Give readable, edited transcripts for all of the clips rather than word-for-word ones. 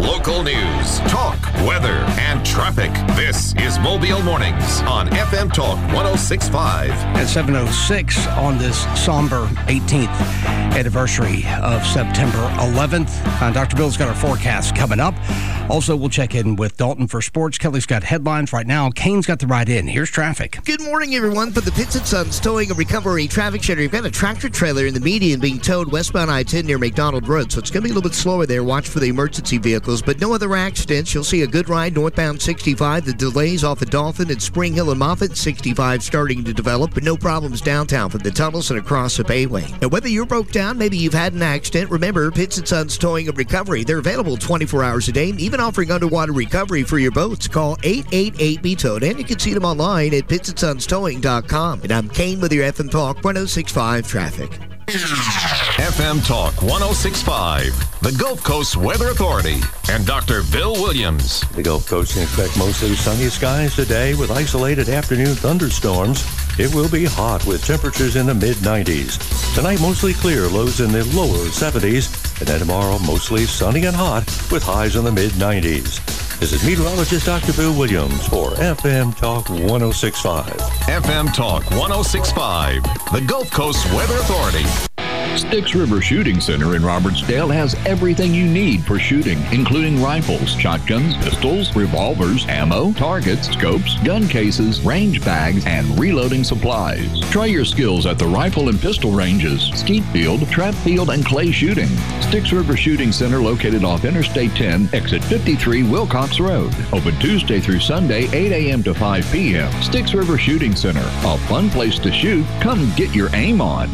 Local news, talk, weather, and traffic. This is Mobile Mornings on FM Talk 106.5. At 7:06 on this somber 18th anniversary of September 11th. Dr. Bill's got our forecast coming up. Also, we'll check in with Dalton for sports. Kelly's got headlines right now. Kane's got the ride in. Here's traffic. Good morning, everyone. For the Pitts and Sons Towing and Recovery Traffic Center, you've got a tractor trailer in the median being towed westbound I-10 near McDonald Road, so it's going to be a little bit slower there. Watch for the emergency vehicles, but no other accidents. You'll see a good ride northbound 65. The delays off of Dolphin and Spring Hill and Moffett, 65 starting to develop, but no problems downtown from the tunnels and across the Bayway. Now, whether you're broke down, maybe you've had an accident, remember Pitts and Sons Towing and Recovery. They're available 24 hours a day, even offering underwater recovery for your boats. Call 888-BE-TOWED, and you can see them online at pittsandsonstowing.com. And I'm Kane with your FM Talk 106.5 traffic. FM Talk 106.5, the Gulf Coast Weather Authority, and Dr. Bill Williams. The Gulf Coast can expect mostly sunny skies today with isolated afternoon thunderstorms. It will be hot with temperatures in the mid-90s. Tonight, mostly clear, lows in the lower 70s. And then tomorrow, mostly sunny and hot with highs in the mid-90s. This is meteorologist Dr. Bill Williams for FM Talk 106.5. FM Talk 106.5, the Gulf Coast Weather Authority. Styx River Shooting Center in Robertsdale has everything you need for shooting, including rifles, shotguns, pistols, revolvers, ammo, targets, scopes, gun cases, range bags, and reloading supplies. Try your skills at the rifle and pistol ranges, skeet field, trap field, and clay shooting. Styx River Shooting Center located off Interstate 10, exit 53, Wilcox Road. Open Tuesday through Sunday, 8 a.m. to 5 p.m. Styx River Shooting Center, a fun place to shoot. Come get your aim on.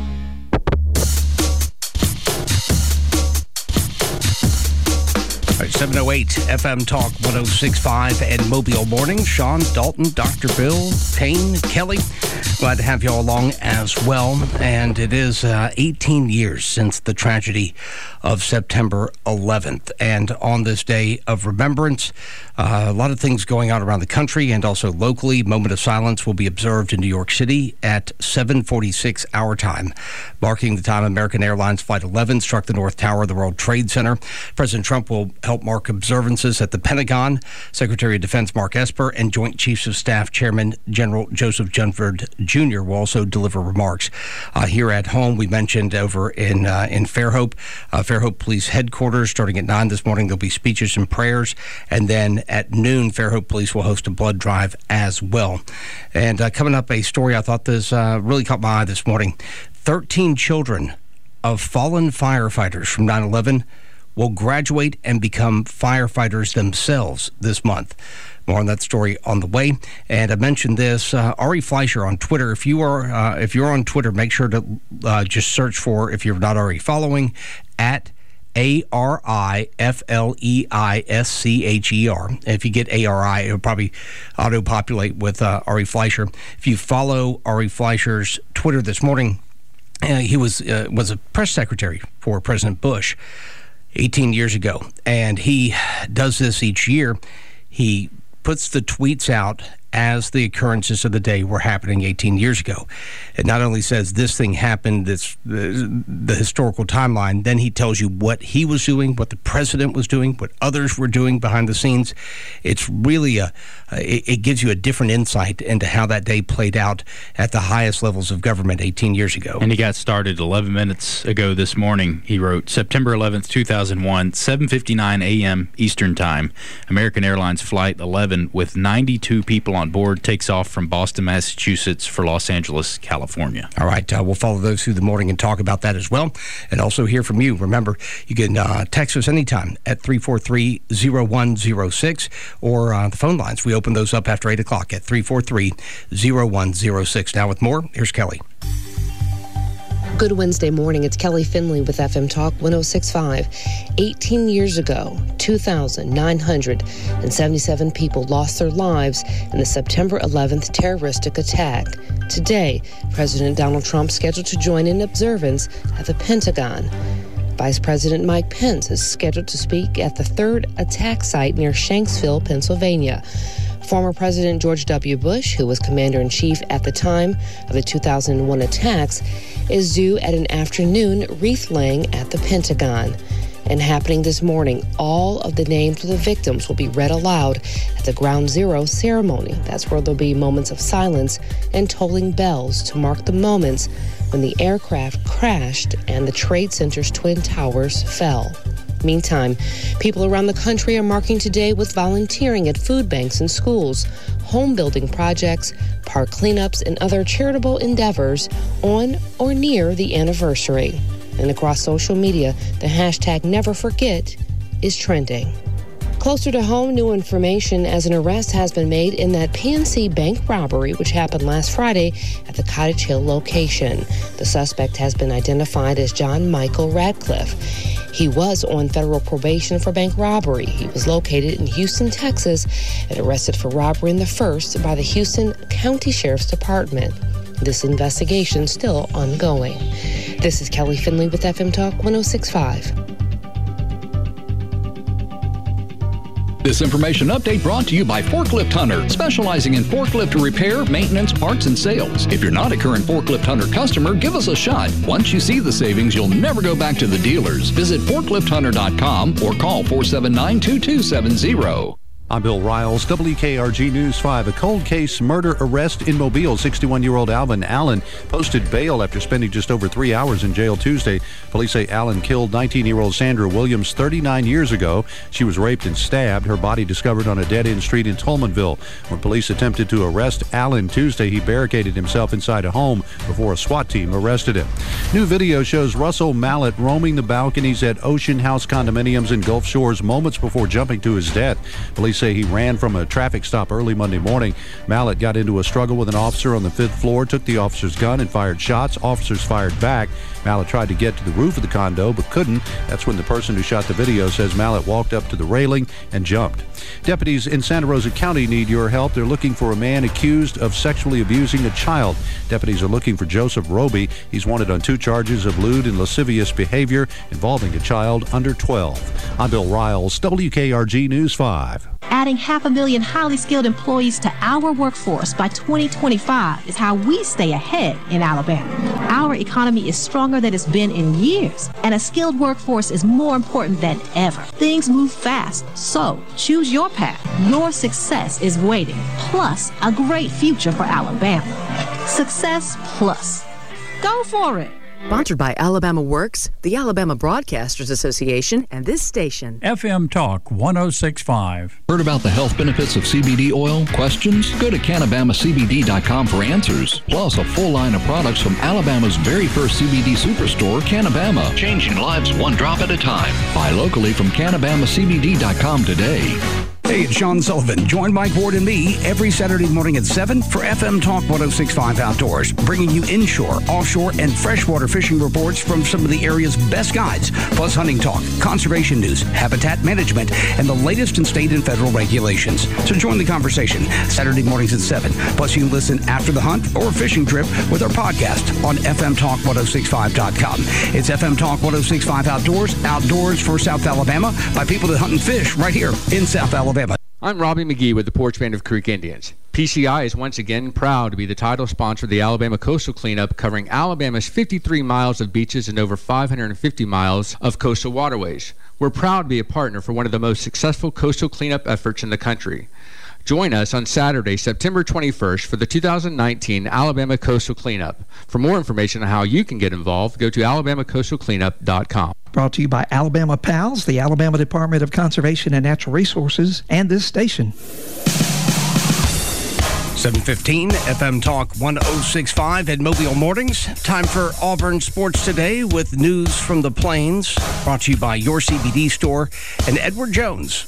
7:08 FM Talk 106.5 and Mobile Morning. Sean, Dalton, Dr. Bill, Kane, Kelly. Glad to have you all along as well. And it is 18 years since the tragedy of September 11th. And on this day of remembrance, a lot of things going on around the country and also locally. Moment of silence will be observed in New York City at 7:46 our time, marking the time American Airlines Flight 11 struck the North Tower of the World Trade Center. President Trump will help mark observances at the Pentagon. Secretary of Defense Mark Esper and Joint Chiefs of Staff Chairman General Joseph Dunford Jr. will also deliver remarks. Here at home, we mentioned over in Fairhope, Fairhope Police Headquarters, starting at 9 this morning, there'll be speeches and prayers. And then at noon, Fairhope Police will host a blood drive as well. And coming up, a story I thought this really caught my eye this morning. 13 children of fallen firefighters from 9/11 will graduate and become firefighters themselves this month. More on that story on the way. And I mentioned this, Ari Fleischer on Twitter. If you're on Twitter, make sure to just search for, if you're not already following, at ARIFLEISCHER. If you get ARI, it'll probably auto-populate with Ari Fleischer. If you follow Ari Fleischer's Twitter this morning, he was a press secretary for President Bush 18 years ago, and he does this each year. He puts the tweets out as the occurrences of the day were happening 18 years ago. It not only says this thing happened, the historical timeline, then he tells you what he was doing, what the president was doing, what others were doing behind the scenes. It's really it gives you a different insight into how that day played out at the highest levels of government 18 years ago. And he got started 11 minutes ago this morning. He wrote, September 11th, 2001, 7:59 a.m. Eastern Time. American Airlines Flight 11 with 92 people on board takes off from Boston, Massachusetts for Los Angeles, California. All right, we'll follow those through the morning and talk about that as well, and also hear from you. Remember, you can text us anytime at 343-0106, or the phone lines. We open those up after 8 o'clock at 343-0106. Now with more, here's Kelly. Good Wednesday morning. It's Kelly Finley with FM Talk 106.5. 18 years ago, 2,977 people lost their lives in the September 11th terroristic attack. Today, President Donald Trump scheduled to join in observance at the Pentagon. Vice President Mike Pence is scheduled to speak at the third attack site near Shanksville, Pennsylvania. Former President George W. Bush, who was commander-in-chief at the time of the 2001 attacks, is due at an afternoon wreath-laying at the Pentagon. And happening this morning, all of the names of the victims will be read aloud at the Ground Zero ceremony. That's where there'll be moments of silence and tolling bells to mark the moments when the aircraft crashed and the Trade Center's Twin Towers fell. Meantime, people around the country are marking today with volunteering at food banks and schools, home building projects, park cleanups, and other charitable endeavors on or near the anniversary. And across social media, the hashtag #NeverForget is trending. Closer to home, new information as an arrest has been made in that PNC Bank robbery, which happened last Friday at the Cottage Hill location. The suspect has been identified as John Michael Radcliffe. He was on federal probation for bank robbery. He was located in Houston, Texas, and arrested for robbery in the first by the Houston County Sheriff's Department. This investigation still ongoing. This is Kelly Finley with FM Talk 106.5. This information update brought to you by Forklift Hunter, specializing in forklift repair, maintenance, parts, and sales. If you're not a current Forklift Hunter customer, give us a shot. Once you see the savings, you'll never go back to the dealers. Visit forklifthunter.com or call 479-2270. I'm Bill Riles, WKRG News 5. A cold case murder arrest in Mobile. 61-year-old Alvin Allen posted bail after spending just over 3 hours in jail Tuesday. Police say Allen killed 19-year-old Sandra Williams 39 years ago. She was raped and stabbed. Her body discovered on a dead-end street in Tolmanville. When police attempted to arrest Allen Tuesday, he barricaded himself inside a home before a SWAT team arrested him. New video shows Russell Mallett roaming the balconies at Ocean House condominiums in Gulf Shores moments before jumping to his death. Police say he ran from a traffic stop early Monday morning. Mallett got into a struggle with an officer on the 5th floor, took the officer's gun and fired shots. Officers fired back. Mallett tried to get to the roof of the condo but couldn't. That's when the person who shot the video says Mallett walked up to the railing and jumped. Deputies in Santa Rosa County need your help. They're looking for a man accused of sexually abusing a child. Deputies are looking for Joseph Roby. He's wanted on 2 charges of lewd and lascivious behavior involving a child under 12. I'm Bill Riles, WKRG News 5. Adding 500,000 highly skilled employees to our workforce by 2025 is how we stay ahead in Alabama. Our economy is stronger than it's been in years, and a skilled workforce is more important than ever. Things move fast, so choose your path. Your success is waiting, plus a great future for Alabama. Success Plus. Go for it. Sponsored by Alabama Works, the Alabama Broadcasters Association, and this station. FM Talk 106.5. Heard about the health benefits of CBD oil? Questions? Go to CanabamaCBD.com for answers. Plus, a full line of products from Alabama's very first CBD superstore, Canabama. Changing lives one drop at a time. Buy locally from CanabamaCBD.com today. Hey, it's Sean Sullivan. Join Mike Ward and me every Saturday morning at 7 for FM Talk 106.5 Outdoors, bringing you inshore, offshore, and freshwater fishing reports from some of the area's best guides, plus hunting talk, conservation news, habitat management, and the latest in state and federal regulations. So join the conversation Saturday mornings at 7. Plus, you can listen after the hunt or fishing trip with our podcast on FMTalk1065.com. It's FM Talk 106.5 Outdoors for South Alabama by people that hunt and fish right here in South Alabama. I'm Robbie McGee with the Porch Band of Creek Indians. PCI is once again proud to be the title sponsor of the Alabama Coastal Cleanup, covering Alabama's 53 miles of beaches and over 550 miles of coastal waterways. We're proud to be a partner for one of the most successful coastal cleanup efforts in the country. Join us on Saturday, September 21st for the 2019 Alabama Coastal Cleanup. For more information on how you can get involved, go to alabamacoastalcleanup.com. Brought to you by Alabama PALS, the Alabama Department of Conservation and Natural Resources, and this station. 7:15, FM Talk 106.5 at Mobile Mornings. Time for Auburn Sports Today with news from the Plains. Brought to you by Your CBD Store and Edward Jones.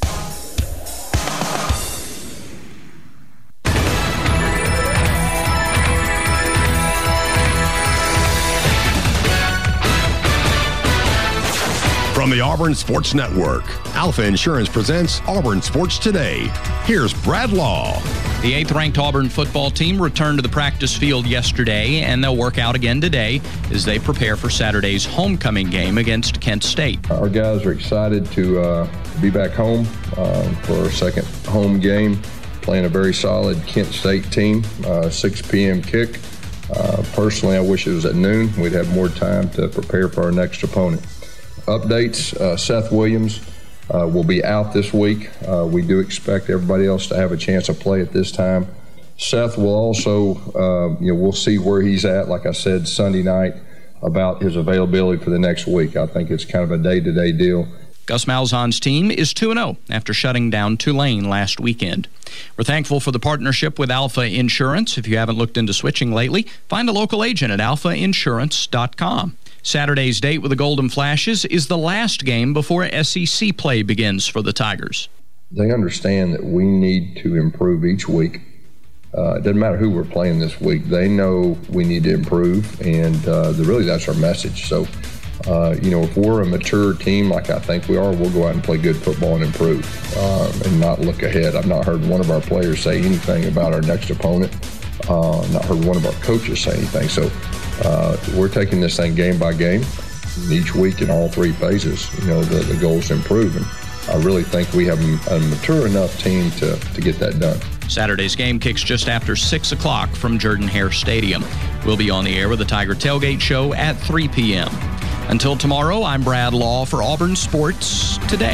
From the Auburn Sports Network, Alpha Insurance presents Auburn Sports Today. Here's Brad Law. The 8th-ranked Auburn football team returned to the practice field yesterday, and they'll work out again today as they prepare for Saturday's homecoming game against Kent State. Our guys are excited to be back home for our second home game, playing a very solid Kent State team, 6 p.m. kick. Personally, I wish it was at noon. We'd have more time to prepare for our next opponent. updates. Seth Williams will be out this week. We do expect everybody else to have a chance to play at this time. Seth will also, we'll see where he's at, like I said, Sunday night, about his availability for the next week. I think it's kind of a day-to-day deal. Gus Malzahn's team is 2-0 after shutting down Tulane last weekend. We're thankful for the partnership with Alpha Insurance. If you haven't looked into switching lately, find a local agent at alphainsurance.com. Saturday's date with the Golden Flashes is the last game before SEC play begins for the Tigers. They understand that we need to improve each week. It doesn't matter who we're playing this week. They know we need to improve, and really that's our message. So, if we're a mature team like I think we are, we'll go out and play good football and improve and not look ahead. I've not heard one of our players say anything about our next opponent. Not heard one of our coaches say anything. So we're taking this thing game by game. Each week in all three phases, the goal is to improve. And I really think we have a mature enough team to get that done. Saturday's game kicks just after 6 o'clock from Jordan-Hare Stadium. We'll be on the air with the Tiger Tailgate Show at 3 p.m. Until tomorrow, I'm Brad Law for Auburn Sports Today.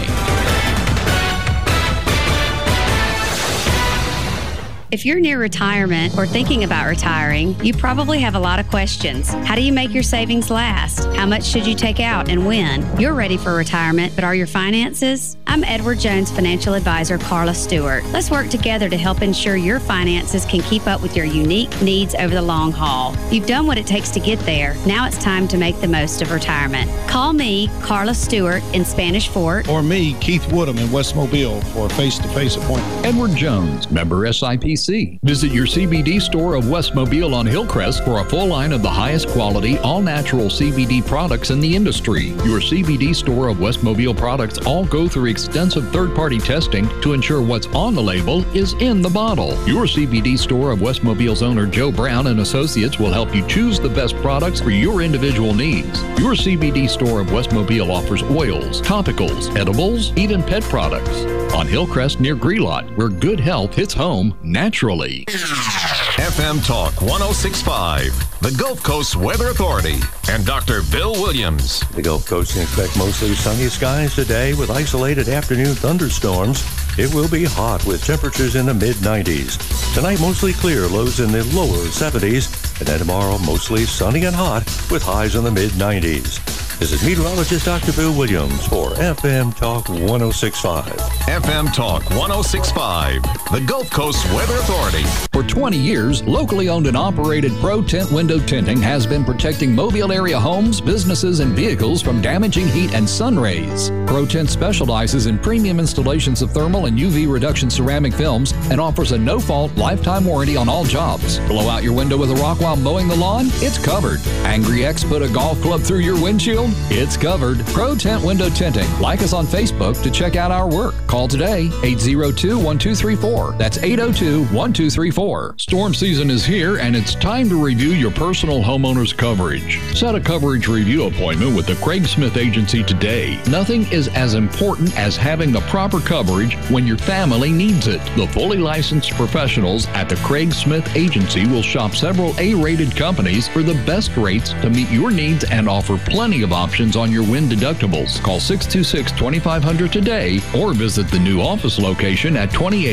If you're near retirement or thinking about retiring, you probably have a lot of questions. How do you make your savings last? How much should you take out and when? You're ready for retirement, but are your finances? I'm Edward Jones financial advisor Carla Stewart. Let's work together to help ensure your finances can keep up with your unique needs over the long haul. You've done what it takes to get there. Now it's time to make the most of retirement. Call me, Carla Stewart, in Spanish Fort. Or me, Keith Woodham, in West Mobile for a face-to-face appointment. Edward Jones, member SIPC. Visit your CBD store of West Mobile on Hillcrest for a full line of the highest quality, all-natural CBD products in the industry. Your CBD store of West Mobile products all go through extensive third-party testing to ensure what's on the label is in the bottle. Your CBD store of West Mobile's owner, Joe Brown and Associates, will help you choose the best products for your individual needs. Your CBD store of West Mobile offers oils, topicals, edibles, even pet products. On Hillcrest near Grelot, where good health hits home naturally. FM Talk 106.5, the Gulf Coast Weather Authority, and Dr. Bill Williams. The Gulf Coast can expect mostly sunny skies today with isolated afternoon thunderstorms. It will be hot with temperatures in the mid-90s. Tonight, mostly clear, lows in the lower 70s. And then tomorrow, mostly sunny and hot with highs in the mid-90s. This is meteorologist Dr. Bill Williams for FM Talk 106.5. FM Talk 106.5, the Gulf Coast Weather Authority. For 20 years, locally owned and operated Pro Tint Window Tinting has been protecting Mobile area homes, businesses, and vehicles from damaging heat and sun rays. Pro Tint specializes in premium installations of thermal and UV reduction ceramic films and offers a no-fault lifetime warranty on all jobs. Blow out your window with a rock while mowing the lawn? It's covered. Angry ex put a golf club through your windshield? It's covered. Pro Tint Window Tinting. Like us on Facebook to check out our work. Call today, 802-1234. That's 802-1234. Storm season is here, and it's time to review your personal homeowner's coverage. Set a coverage review appointment with the Craig Smith Agency today. Nothing is as important as having the proper coverage when your family needs it. The fully licensed professionals at the Craig Smith Agency will shop several A-rated companies for the best rates to meet your needs and offer plenty of options on your wind deductibles. Call 626-2500 today or visit the new office location at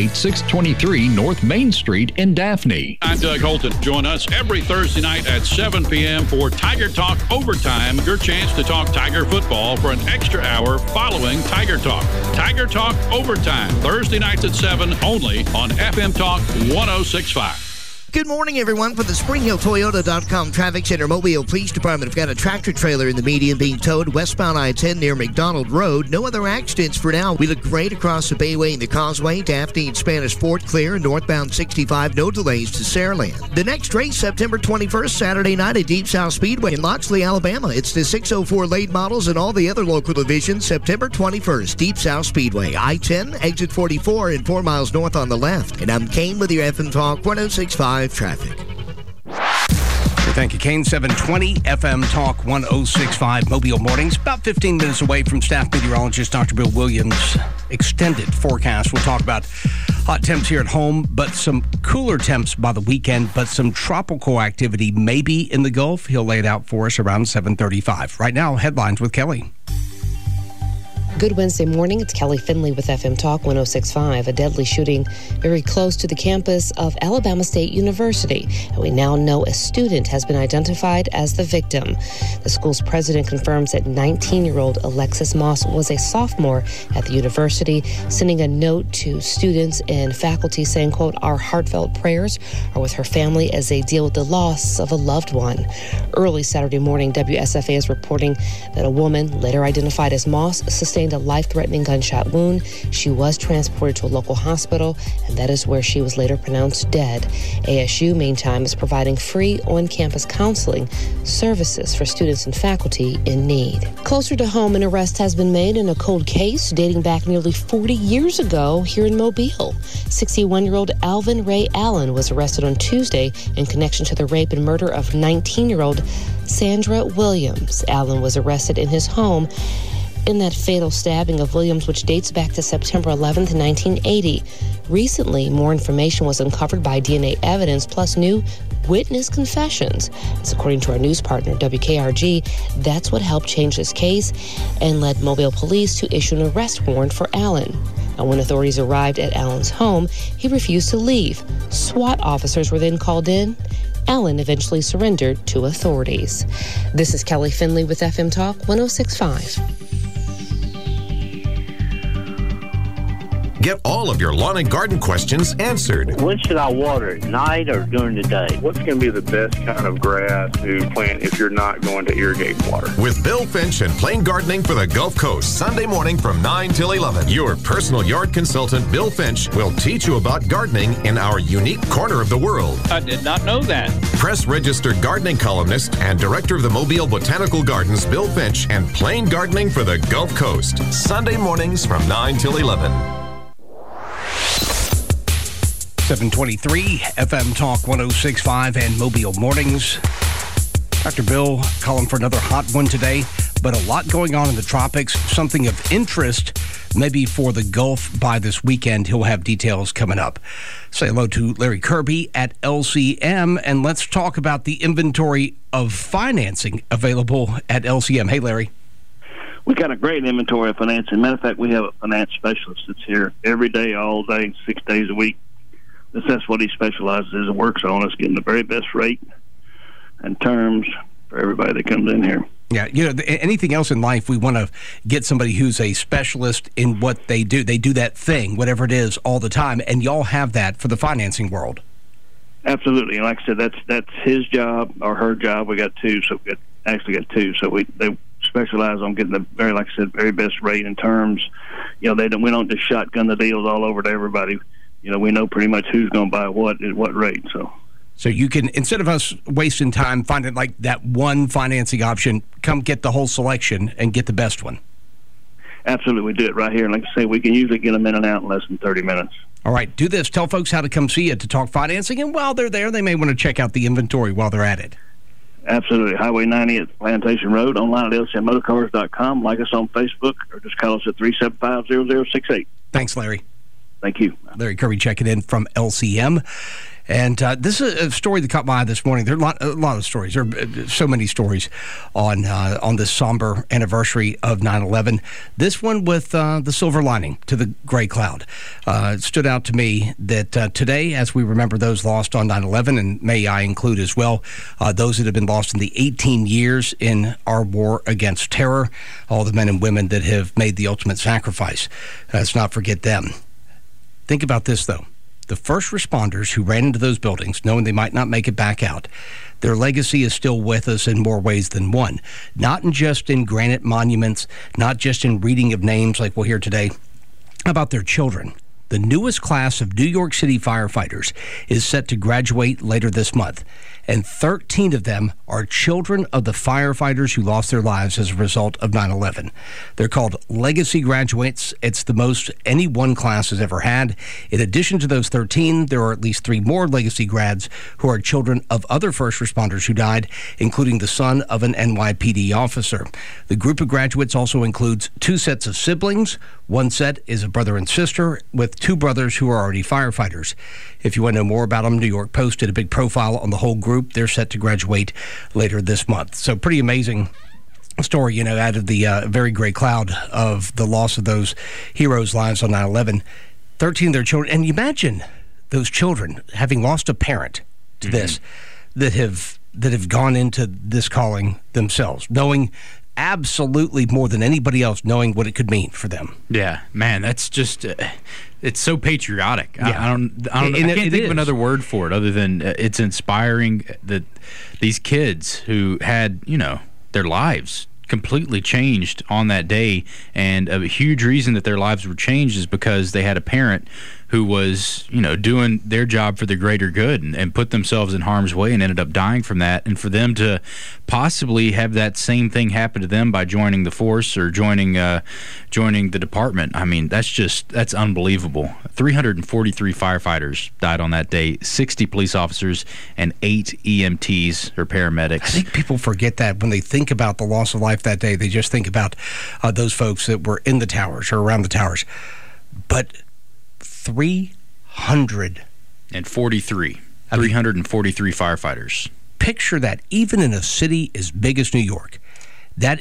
28623 North Main Street in Daphne. I'm Doug Holton. Join us every Thursday night at 7 p.m. for Tiger Talk Overtime, your chance to talk Tiger football for an extra hour following Tiger Talk. Tiger Talk Overtime, Thursday nights at 7, only on FM Talk 106.5. Good morning, everyone. From the SpringHillToyota.com Traffic Center, Mobile Police Department have got a tractor trailer in the median being towed westbound I-10 near McDonald Road. No other accidents for now. We look great across the Bayway and the Causeway. Daphne and Spanish Fort clear. Northbound 65, no delays to Saraland. The next race, September 21st, Saturday night at Deep South Speedway in Loxley, Alabama. It's the 604 late models and all the other local divisions. September 21st, Deep South Speedway. I-10, exit 44 and 4 miles north on the left. And I'm Kane with your FM Talk 106.5 traffic. Thank you, Kane. 720 FM Talk 106.5 Mobile Mornings. About 15 minutes away from staff meteorologist Dr. Bill Williams' extended forecast. We'll talk about hot temps here at home, but some cooler temps by the weekend, but some tropical activity maybe in the Gulf. He'll lay it out for us around 7:35. Right now, headlines with Kelly. Good Wednesday morning. It's Kelly Finley with FM Talk 106.5. A deadly shooting very close to the campus of Alabama State University. And we now know a student has been identified as the victim. The school's president confirms that 19-year-old Alexis Moss was a sophomore at the university, sending a note to students and faculty saying, quote, "Our heartfelt prayers are with her family as they deal with the loss of a loved one." Early Saturday morning, WSFA is reporting that a woman, later identified as Moss, sustained a life-threatening gunshot wound. She was transported to a local hospital, and that is where she was later pronounced dead. ASU, meantime, is providing free on-campus counseling services for students and faculty in need. Closer to home, an arrest has been made in a cold case dating back nearly 40 years ago here in Mobile. 61-year-old Alvin Ray Allen was arrested on Tuesday in connection to the rape and murder of 19-year-old Sandra Williams. Allen was arrested in his home in that fatal stabbing of Williams, which dates back to September 11th, 1980. Recently, more information was uncovered by DNA evidence plus new witness confessions. As according to our news partner, WKRG, that's what helped change this case and led Mobile police to issue an arrest warrant for Allen. And when authorities arrived at Allen's home, he refused to leave. SWAT officers were then called in. Allen eventually surrendered to authorities. This is Kelly Finley with FM Talk 106.5. Get all of your lawn and garden questions answered. When should I water it, night or during the day? What's going to be the best kind of grass to plant if you're not going to irrigate water? With Bill Finch and Plain Gardening for the Gulf Coast, Sunday morning from 9 till 11. Your personal yard consultant, Bill Finch, will teach you about gardening in our unique corner of the world. I did not know that. Press-registered gardening columnist and director of the Mobile Botanical Gardens, Bill Finch, and Plain Gardening for the Gulf Coast. Sunday mornings from 9 till 11. 723 FM Talk 106.5 and Mobile Mornings. Dr. Bill calling for another hot one today, but a lot going on in the tropics. Something of interest maybe for the Gulf by this weekend. He'll have details coming up. Say hello to Larry Kirby at LCM, and let's talk about the inventory of financing available at LCM. Hey, Larry. We got a great inventory of financing. Matter of fact, we have a finance specialist that's here every day, all day, 6 days a week. That's what he specializes in and works on, is getting the very best rate and terms for everybody that comes in here. Yeah, you know, anything else in life, we want to get somebody who's a specialist in what they do. They do that thing, whatever it is, all the time, and y'all have that for the financing world. Absolutely, and like I said, that's his job or her job. We got two, so we got two. So they specialize on getting the very, like I said, very best rate and terms. You know, we don't just shotgun the deals all over to everybody. You know, we know pretty much who's going to buy what at what rate. So you can, instead of us wasting time finding like that one financing option, come get the whole selection and get the best one. Absolutely, we do it right here. And like I say, we can usually get them in and out in less than 30 minutes. All right, do this. Tell folks how to come see you to talk financing. And while they're there, they may want to check out the inventory while they're at it. Absolutely. Highway 90 at Plantation Road, online at lcmmotorcars.com. Like us on Facebook or just call us at 375-0068. Thanks, Larry. Thank you. Larry Kirby checking in from LCM. And this is a story that caught my eye this morning. There are a lot of stories. There are so many stories on this somber anniversary of 9/11. This one with the silver lining to the gray cloud. It stood out to me that today, as we remember those lost on 9/11, and may I include as well those that have been lost in the 18 years in our war against terror, all the men and women that have made the ultimate sacrifice. Let's not forget them. Think about this, though. The first responders who ran into those buildings, knowing they might not make it back out, their legacy is still with us in more ways than one. Not just in granite monuments, not just in reading of names like we'll hear today. How about their children? The newest class of New York City firefighters is set to graduate later this month, and 13 of them are children of the firefighters who lost their lives as a result of 9/11. They're called legacy graduates. It's the most any one class has ever had. In addition to those 13, there are at least 3 more legacy grads who are children of other first responders who died, including the son of an NYPD officer. The group of graduates also includes 2 sets of siblings. One set is a brother and sister with 2 brothers who are already firefighters. If you want to know more about them, New York Post did a big profile on the whole group. They're set to graduate later this month. So pretty amazing story, out of the very gray cloud of the loss of those heroes' lives on 9/11. 13 of their children, and you imagine those children having lost a parent to this, that have gone into this calling themselves, knowing absolutely more than anybody else, knowing what it could mean for them. Yeah, man, that's just it's so patriotic. Yeah. I can't think of another word for it other than it's inspiring that these kids who had their lives completely changed on that day, and a huge reason that their lives were changed is because they had a parent who was doing their job for the greater good and put themselves in harm's way and ended up dying from that. And for them to possibly have that same thing happen to them by joining the force or joining the department, I mean, that's unbelievable. 343 firefighters died on that day, 60 police officers, and 8 EMTs or paramedics. I think people forget that when they think about the loss of life that day. They just think about those folks that were in the towers or around the towers. But 343 firefighters. Picture that. Even in a city as big as New York, that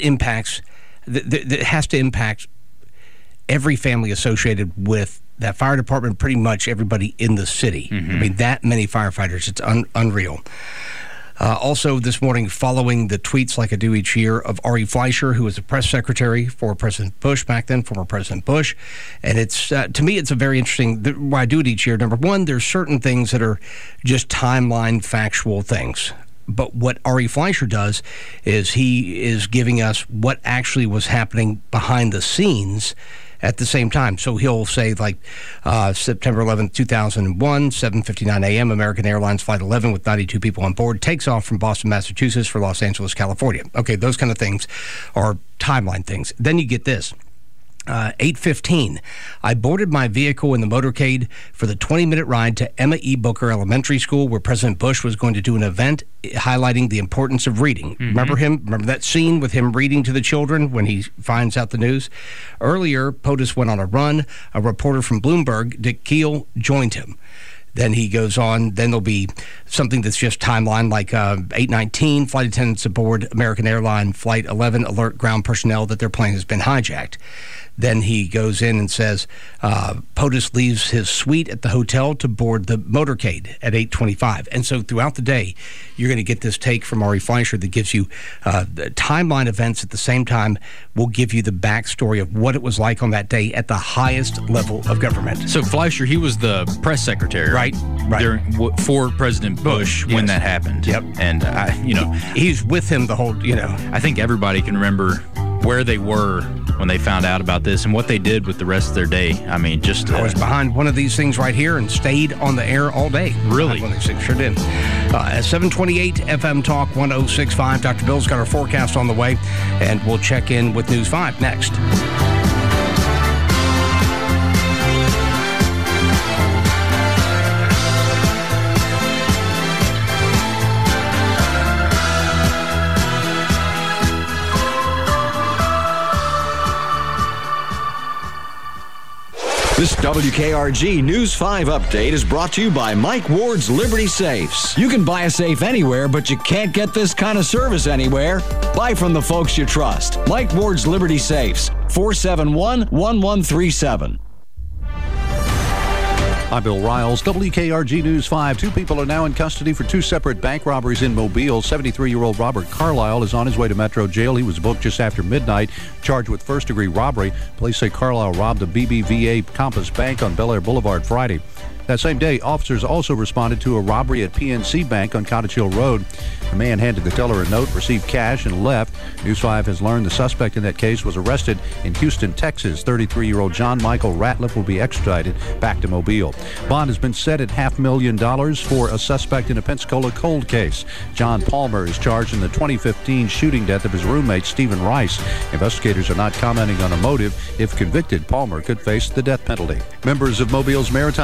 has to impact every family associated with that fire department, pretty much everybody in the city. I mean, that many firefighters, it's unreal. Also this morning, following the tweets like I do each year of Ari Fleischer, who was the press secretary for President Bush back then, former President Bush. And it's, to me, it's a very interesting, why I do it each year. Number one, there's certain things that are just timeline factual things. But what Ari Fleischer does is he is giving us what actually was happening behind the scenes at the same time. So he'll say, like, September 11th, 2001, 7:59 a.m., American Airlines Flight 11 with 92 people on board takes off from Boston, Massachusetts for Los Angeles, California. Okay, those kind of things are timeline things. Then you get this. 8:15, I boarded my vehicle in the motorcade for the 20-minute ride to Emma E. Booker Elementary School, where President Bush was going to do an event highlighting the importance of reading. Remember him? Remember that scene with him reading to the children when he finds out the news? Earlier, POTUS went on a run. A reporter from Bloomberg, Dick Keel, joined him. Then he goes on. Then there'll be something that's just timeline, like 8:19, flight attendants aboard American Airlines Flight 11 alert ground personnel that their plane has been hijacked. Then he goes in and says POTUS leaves his suite at the hotel to board the motorcade at 8:25. And so throughout the day, you're going to get this take from Ari Fleischer that gives you the timeline events at the same time will give you the backstory of what it was like on that day at the highest level of government. So Fleischer, he was the press secretary, right? For President Bush when that happened. Yep. And, he's with him the whole, I think everybody can remember where they were when they found out about this and what they did with the rest of their day. I mean, just... I was behind one of these things right here and stayed on the air all day. Really? One of these things, sure did. At 7:28, FM Talk 106.5. Dr. Bill's got our forecast on the way, and we'll check in with News 5 next. This WKRG News 5 update is brought to you by Mike Ward's Liberty Safes. You can buy a safe anywhere, but you can't get this kind of service anywhere. Buy from the folks you trust. Mike Ward's Liberty Safes, 471-1137. I'm Bill Riles, WKRG News 5. 2 people are now in custody for 2 separate bank robberies in Mobile. 73-year-old Robert Carlisle is on his way to Metro Jail. He was booked just after midnight, charged with first-degree robbery. Police say Carlisle robbed a BBVA Compass Bank on Bel Air Boulevard Friday. That same day, officers also responded to a robbery at PNC Bank on Cottage Hill Road. The man handed the teller a note, received cash, and left. News 5 has learned the suspect in that case was arrested in Houston, Texas. 33-year-old John Michael Ratliff will be extradited back to Mobile. Bond has been set at $500,000 for a suspect in a Pensacola cold case. John Palmer is charged in the 2015 shooting death of his roommate, Stephen Rice. Investigators are not commenting on a motive. If convicted, Palmer could face the death penalty. Members of Mobile's maritime community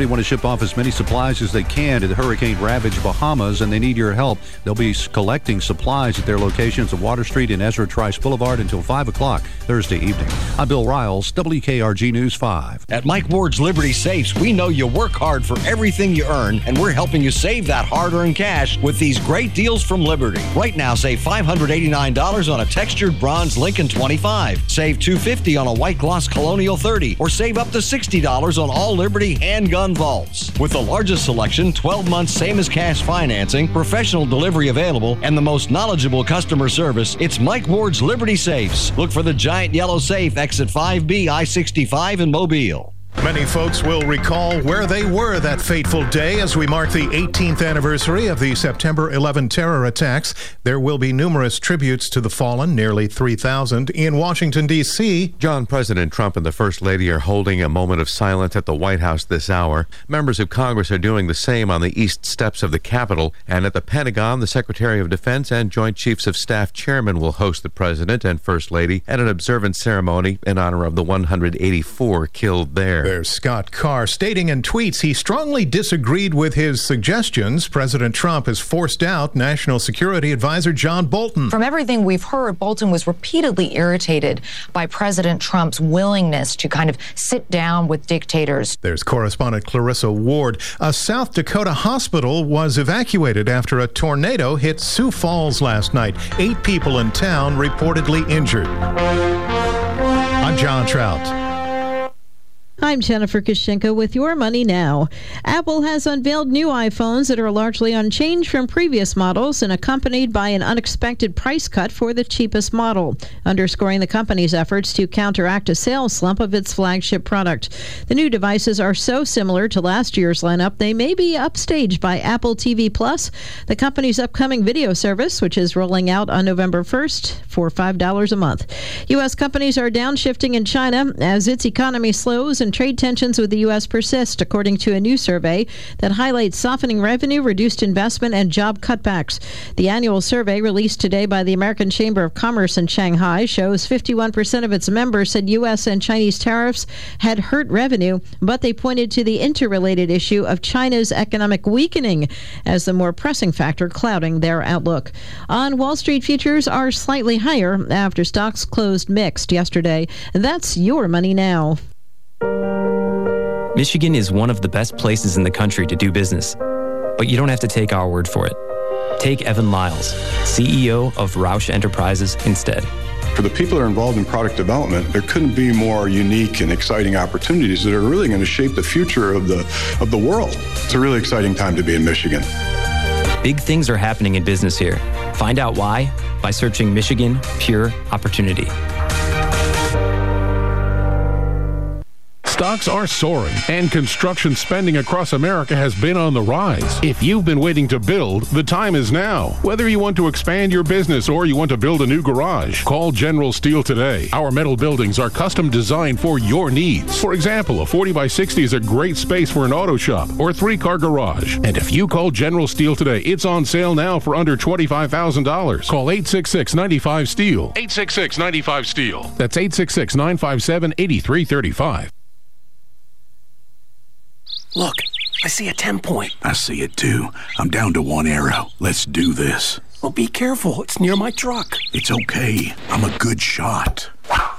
want to ship off as many supplies as they can to the hurricane-ravaged Bahamas, and they need your help. They'll be collecting supplies at their locations at Water Street and Ezra Trice Boulevard until 5 o'clock Thursday evening. I'm Bill Riles, WKRG News 5. At Mike Ward's Liberty Safes, we know you work hard for everything you earn, and we're helping you save that hard-earned cash with these great deals from Liberty. Right now, save $589 on a textured bronze Lincoln 25. Save $250 on a white gloss Colonial 30, or save up to $60 on all Liberty handgun vaults. With the largest selection, 12 months same-as-cash financing, professional delivery available, and the most knowledgeable customer service, it's Mike Ward's Liberty Safes. Look for the giant yellow safe, exit 5B, I-65 in Mobile. Many folks will recall where they were that fateful day as we mark the 18th anniversary of the September 11 terror attacks. There will be numerous tributes to the fallen, nearly 3,000, in Washington, D.C. John, President Trump and the First Lady are holding a moment of silence at the White House this hour. Members of Congress are doing the same on the east steps of the Capitol. And at the Pentagon, the Secretary of Defense and Joint Chiefs of Staff Chairman will host the President and First Lady at an observance ceremony in honor of the 184 killed there. There's Scott Carr stating in tweets he strongly disagreed with his suggestions. President Trump has forced out National Security Advisor John Bolton. From everything we've heard, Bolton was repeatedly irritated by President Trump's willingness to kind of sit down with dictators. There's correspondent Clarissa Ward. A South Dakota hospital was evacuated after a tornado hit Sioux Falls last night. 8 people in town reportedly injured. I'm John Trout. I'm Jennifer Kushinka with Your Money Now. Apple has unveiled new iPhones that are largely unchanged from previous models and accompanied by an unexpected price cut for the cheapest model, underscoring the company's efforts to counteract a sales slump of its flagship product. The new devices are so similar to last year's lineup, they may be upstaged by Apple TV Plus, the company's upcoming video service, which is rolling out on November 1st for $5 a month. U.S. companies are downshifting in China as its economy slows and trade tensions with the U.S. persist, according to a new survey that highlights softening revenue, reduced investment, and job cutbacks. The annual survey released today by the American Chamber of Commerce in Shanghai shows 51% of its members said U.S. and Chinese tariffs had hurt revenue, but they pointed to the interrelated issue of China's economic weakening as the more pressing factor clouding their outlook. On Wall Street, futures are slightly higher after stocks closed mixed yesterday. That's Your Money Now. Michigan is one of the best places in the country to do business, but you don't have to take our word for it. Take Evan Lyles, CEO of Roush Enterprises, instead. For the people that are involved in product development, there couldn't be more unique and exciting opportunities that are really going to shape the future of the world. It's a really exciting time to be in Michigan. Big things are happening in business here. Find out why by searching Michigan Pure Opportunity. Stocks are soaring, and construction spending across America has been on the rise. If you've been waiting to build, the time is now. Whether you want to expand your business or you want to build a new garage, call General Steel today. Our metal buildings are custom designed for your needs. For example, a 40 by 60 is a great space for an auto shop or 3-car garage. And if you call General Steel today, it's on sale now for under $25,000. Call 866-95-STEEL. 866-95-STEEL. That's 866-957-8335. Look, I see a 10-point. I see it too. I'm down to 1 arrow. Let's do this. Well, be careful. It's near my truck. It's okay. I'm a good shot.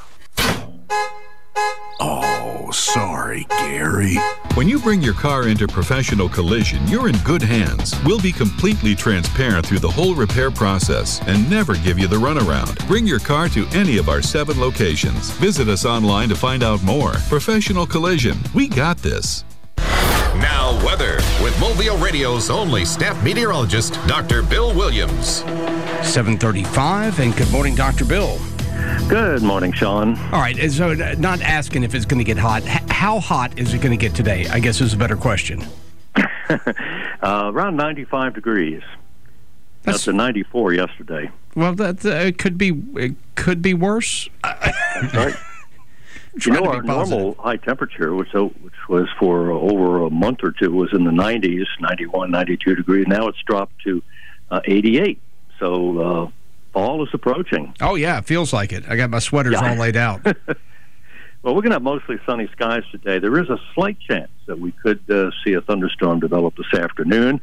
Oh, sorry, Gary. When you bring your car into professional collision, you're in good hands. We'll be completely transparent through the whole repair process and never give you the runaround. Bring your car to any of our 7 locations. Visit us online to find out more. Professional Collision. We got this. Now weather with Mobile Radio's only staff meteorologist, Dr. Bill Williams. 7:35, and good morning, Dr. Bill. Good morning, Sean. All right, so not asking if it's going to get hot. How hot is it going to get today? I guess is a better question. Around 95 degrees. That's a 94 yesterday. Well, that it could be worse. That's right. You know, our normal high temperature, which was for over a month or two, was in the 90s, 91, 92 degrees. Now it's dropped to 88. So fall is approaching. Oh, yeah, it feels like it. I got my sweaters all laid out. Well, we're going to have mostly sunny skies today. There is a slight chance that we could see a thunderstorm develop this afternoon.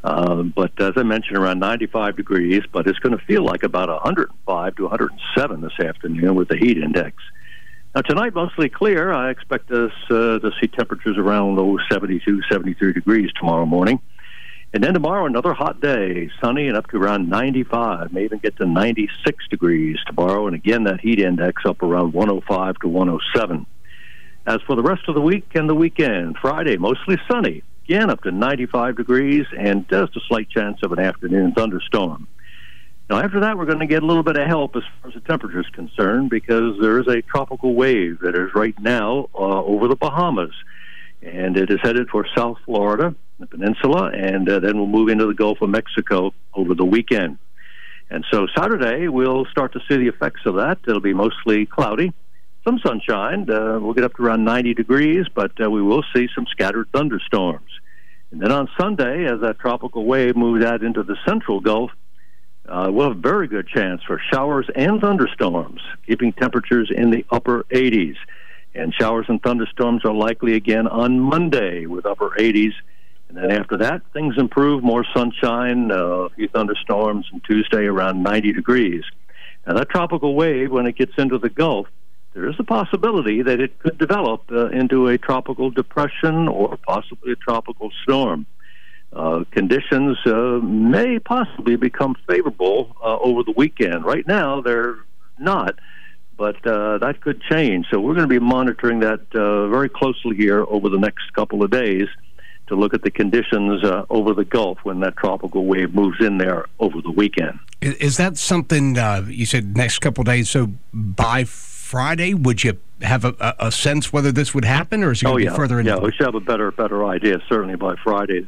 But as I mentioned, around 95 degrees, but it's going to feel like about 105 to 107 this afternoon with the heat index. Now, tonight, mostly clear. I expect us to see temperatures around 72, 73 degrees tomorrow morning. And then tomorrow, another hot day, sunny and up to around 95, may even get to 96 degrees tomorrow. And again, that heat index up around 105 to 107. As for the rest of the week and the weekend, Friday, mostly sunny, again up to 95 degrees and just a slight chance of an afternoon thunderstorm. Now, after that, we're going to get a little bit of help as far as the temperature is concerned because there is a tropical wave that is right now over the Bahamas. And it is headed for South Florida, the peninsula, and then we'll move into the Gulf of Mexico over the weekend. And so Saturday, we'll start to see the effects of that. It'll be mostly cloudy, some sunshine. We'll get up to around 90 degrees, but we will see some scattered thunderstorms. And then on Sunday, as that tropical wave moves out into the central Gulf, we'll have a very good chance for showers and thunderstorms, keeping temperatures in the upper 80s. And showers and thunderstorms are likely again on Monday with upper 80s. And then after that, things improve, more sunshine, a few thunderstorms, and Tuesday around 90 degrees. Now, that tropical wave, when it gets into the Gulf, there is a possibility that it could develop into a tropical depression or possibly a tropical storm. Conditions may possibly become favorable over the weekend. Right now, they're not. But that could change. So we're going to be monitoring that very closely here over the next couple of days to look at the conditions over the Gulf when that tropical wave moves in there over the weekend. Is that something you said next couple of days? So by Friday, would you have a sense whether this would happen, or is it going to be further in? Yeah, we should have a better idea certainly by Friday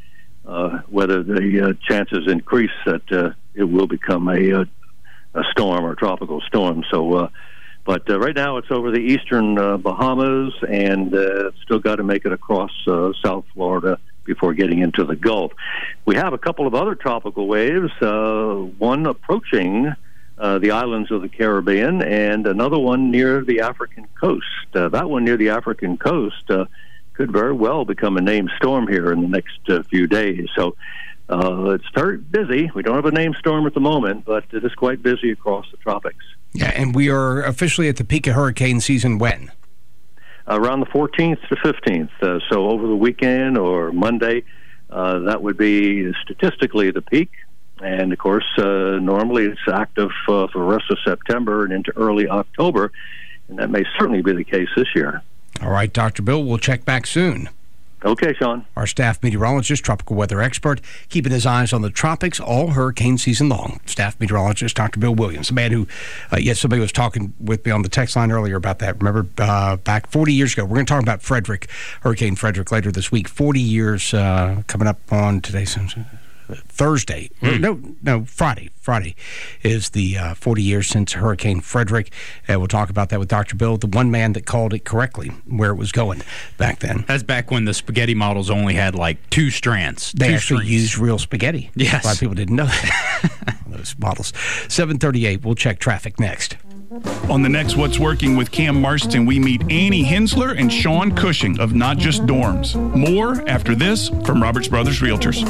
whether the chances increase that it will become a storm or tropical storm. So, but right now it's over the eastern Bahamas, and still got to make it across South Florida before getting into the Gulf. We have a couple of other tropical waves, one approaching the islands of the Caribbean and another one near the African coast. That one near the African coast could very well become a named storm here in the next few days. So it's very busy. We don't have a named storm at the moment, but it is quite busy across the tropics. Yeah, and we are officially at the peak of hurricane season when? Around the 14th to 15th. So over the weekend or Monday, that would be statistically the peak. And, of course, normally it's active for the rest of September and into early October, and that may certainly be the case this year. All right, Dr. Bill, we'll check back soon. Okay, Sean. Our staff meteorologist, tropical weather expert, keeping his eyes on the tropics all hurricane season long. Staff meteorologist, Dr. Bill Williams, a man who, somebody was talking with me on the text line earlier about that. Remember, back 40 years ago, we're going to talk about Hurricane Frederick later this week. 40 years coming up on today's Thursday. No, Friday. Friday is the 40 years since Hurricane Frederick. We'll talk about that with Dr. Bill, the one man that called it correctly, where it was going back then. That's back when the spaghetti models only had like two strands. They actually used real spaghetti. Yes. A lot of people didn't know that. Those models. 7:38, we'll check traffic next. On the next What's Working with Cam Marston, we meet Annie Hensler and Sean Cushing of Not Just Dorms. More after this from Roberts Brothers Realtors.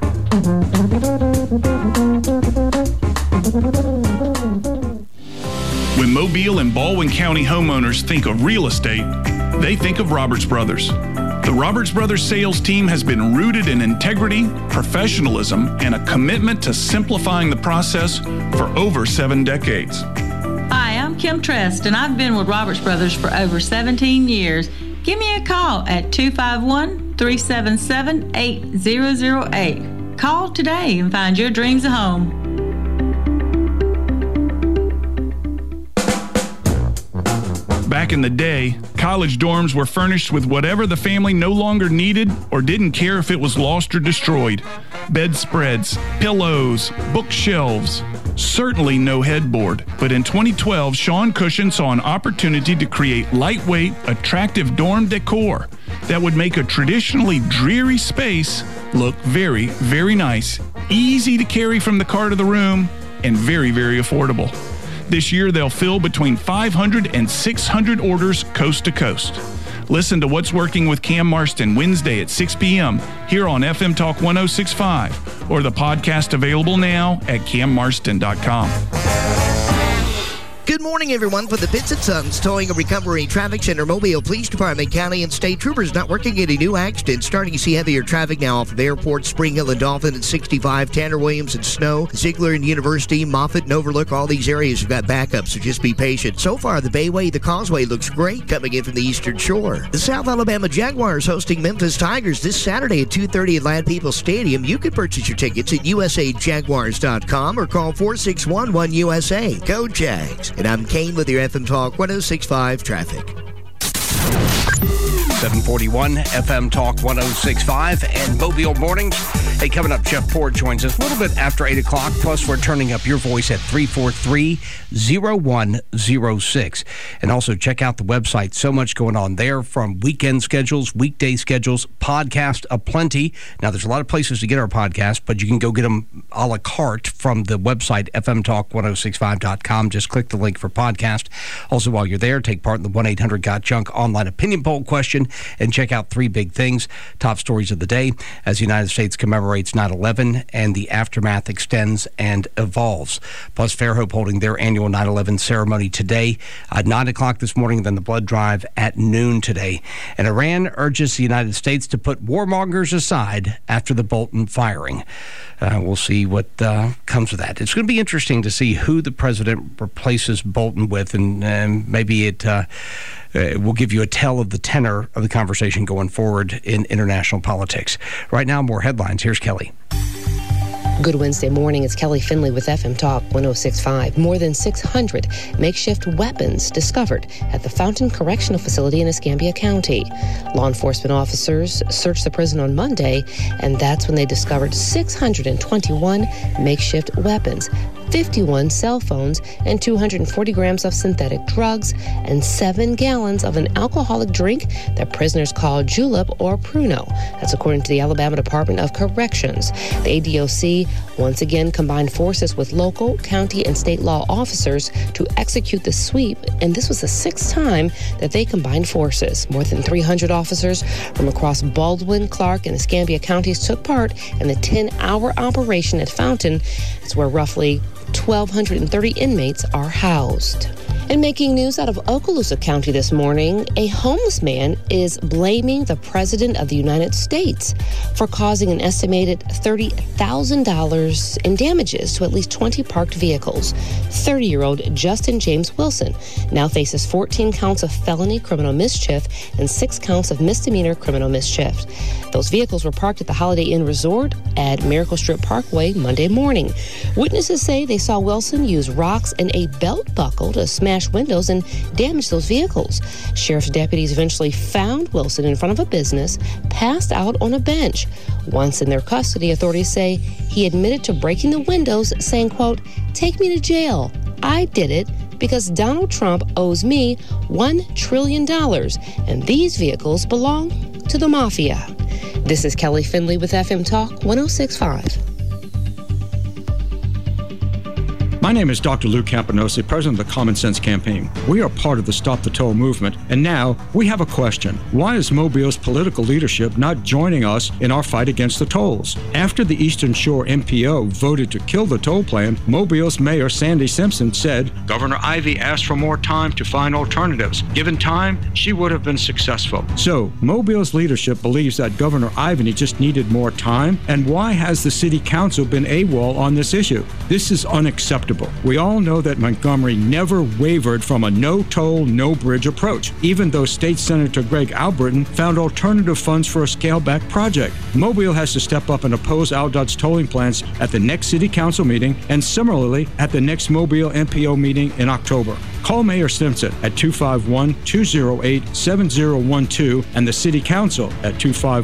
When Mobile and Baldwin County homeowners think of real estate, they think of Roberts Brothers. The Roberts Brothers sales team has been rooted in integrity, professionalism, and a commitment to simplifying the process for over 7 decades. Hi, I'm Kim Trest, and I've been with Roberts Brothers for over 17 years. Give me a call at 251-377-8008. Call today and find your dreams a home. Back in the day, college dorms were furnished with whatever the family no longer needed or didn't care if it was lost or destroyed. Bedspreads, pillows, bookshelves, certainly no headboard. But in 2012, Sean Cushing saw an opportunity to create lightweight, attractive dorm decor that would make a traditionally dreary space look very, very nice, easy to carry from the car to the room, and very, very affordable. This year, they'll fill between 500 and 600 orders coast to coast. Listen to What's Working with Cam Marston Wednesday at 6 p.m. here on FM Talk 106.5 or the podcast available now at cammarston.com. Good morning, everyone. For the Pitts & Sons Towing and Recovery Traffic Center, Mobile Police Department, County and State Troopers not working any new accidents. Starting to see heavier traffic now off of Airport, Spring Hill and Dolphin at 65, Tanner Williams and Snow, Ziegler and University, Moffett and Overlook. All these areas have got backups, so just be patient. So far, the Bayway, the Causeway looks great coming in from the Eastern Shore. The South Alabama Jaguars hosting Memphis Tigers this Saturday at 2:30 at Land Peoples Stadium. You can purchase your tickets at usajaguars.com or call 461-1USA. Go Jags. And I'm Kane with your FM Talk 106.5 traffic. 741 FM Talk 106.5 and Mobile Mornings. Hey, coming up, Jeff Port joins us a little bit after 8 o'clock. Plus, we're turning up your voice at 343-0106. And also check out the website. So much going on there, from weekend schedules, weekday schedules, podcast aplenty. Now, there's a lot of places to get our podcast, but you can go get them a la carte from the website, fmtalk1065.com. Just click the link for podcast. Also, while you're there, take part in the 1-800-GOT-JUNK online opinion poll question and check out 3 big things. Top stories of the day as the United States commemorates 9/11 and the aftermath extends and evolves. Plus, Fairhope holding their annual 9/11 ceremony today at 9 o'clock this morning, then the blood drive at noon today. And Iran urges the United States to put warmongers aside after the Bolton firing. We'll see what comes of that. It's going to be interesting to see who the president replaces Bolton with, and maybe it will give you a tell of the tenor of the conversation going forward in international politics. Right now, more headlines. Here's Kelly. Good Wednesday morning. It's Kelly Finley with FM Talk 106.5. More than 600 makeshift weapons discovered at the Fountain Correctional Facility in Escambia County. Law enforcement officers searched the prison on Monday, and that's when they discovered 621 makeshift weapons, 51 cell phones, and 240 grams of synthetic drugs, and 7 gallons of an alcoholic drink that prisoners call julep or pruno. That's according to the Alabama Department of Corrections. The ADOC once again combined forces with local, county, and state law officers to execute the sweep, and this was the 6th time that they combined forces. More than 300 officers from across Baldwin, Clark, and Escambia counties took part in the 10-hour operation at Fountain. It's where roughly 1,230 inmates are housed. And making news out of Okaloosa County this morning, a homeless man is blaming the President of the United States for causing an estimated $30,000 in damages to at least 20 parked vehicles. 30-year-old Justin James Wilson now faces 14 counts of felony criminal mischief and 6 counts of misdemeanor criminal mischief. Those vehicles were parked at the Holiday Inn Resort at Miracle Strip Parkway Monday morning. Witnesses say they saw Wilson use rocks and a belt buckle to smash windows and damage those vehicles. Sheriff's deputies eventually found Wilson in front of a business, passed out on a bench. Once in their custody, authorities say he admitted to breaking the windows, saying, quote, "Take me to jail. I did it because Donald Trump owes me $1 trillion, and these vehicles belong to the mafia." This is Kelly Finley with FM Talk 106.5. My name is Dr. Lou Campanosi, president of the Common Sense Campaign. We are part of the Stop the Toll movement, and now we have a question. Why is Mobile's political leadership not joining us in our fight against the tolls? After the Eastern Shore MPO voted to kill the toll plan, Mobile's Mayor Sandy Simpson said Governor Ivey asked for more time to find alternatives. Given time, she would have been successful. So, Mobile's leadership believes that Governor Ivey just needed more time, and why has the City Council been AWOL on this issue? This is unacceptable. We all know that Montgomery never wavered from a no-toll, no-bridge approach, even though State Senator Greg Albritton found alternative funds for a scale-back project. Mobile has to step up and oppose AlDOT's tolling plans at the next City Council meeting and similarly at the next Mobile MPO meeting in October. Call Mayor Simpson at 251-208-7012 and the City Council at